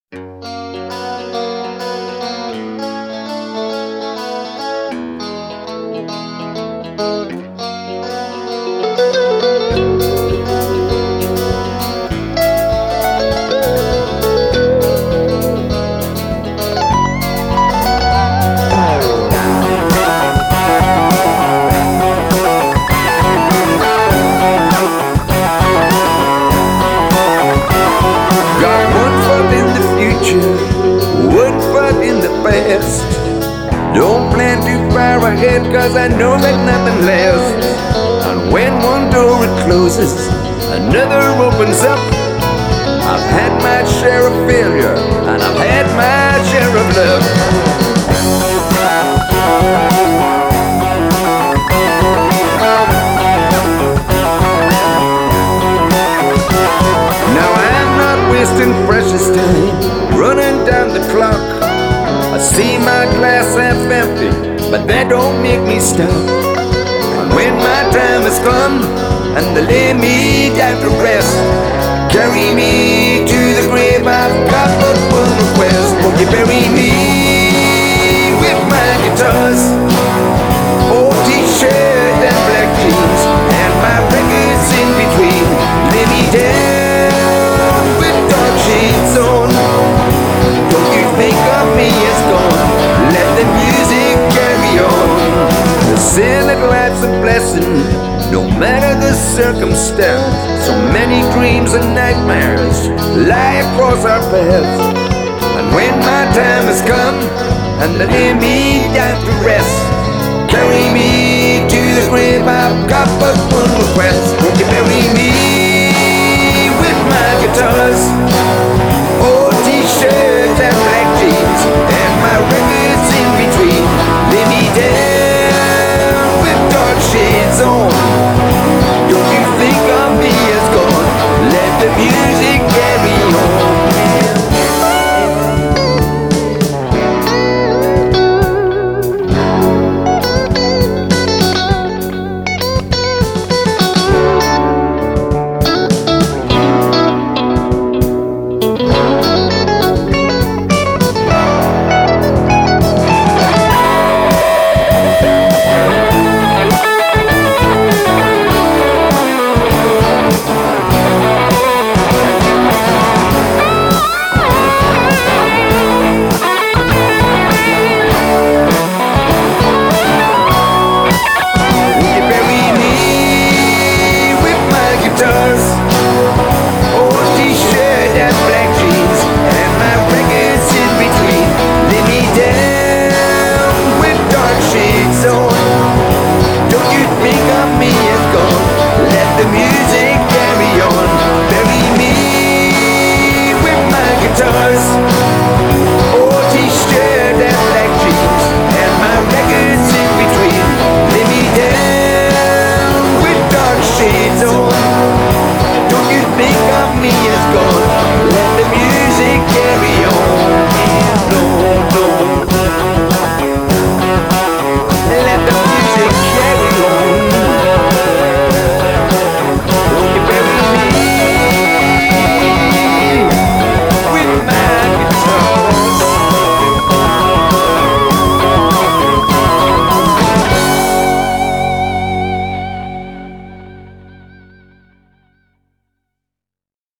Don't plan too far ahead, cause I know that nothing lasts. And when one door it closes, another opens up. I've had my share of failure, and I've had my share of love. Now I'm not wasting precious time running down the clock. I see my glass half empty, but that don't make me stop. And when my time has come and they lay me down to rest, carry me to the grave, I've got but one request. Won't you bury me with my guitars, old t-shirt and black jeans, and my records in between? Lay me down with dark shades on. Don't you think of me as gone? Let the music carry on. The sin that life's a blessing, no matter the circumstance. So many dreams and nightmares lie across our paths. And when my time has come and they lay me down to rest, carry me to the grave, I've got but one request. Won't you bury me with my guitars, old t-shirts and black jeans, and my records in between? Lay me down with dark shades on.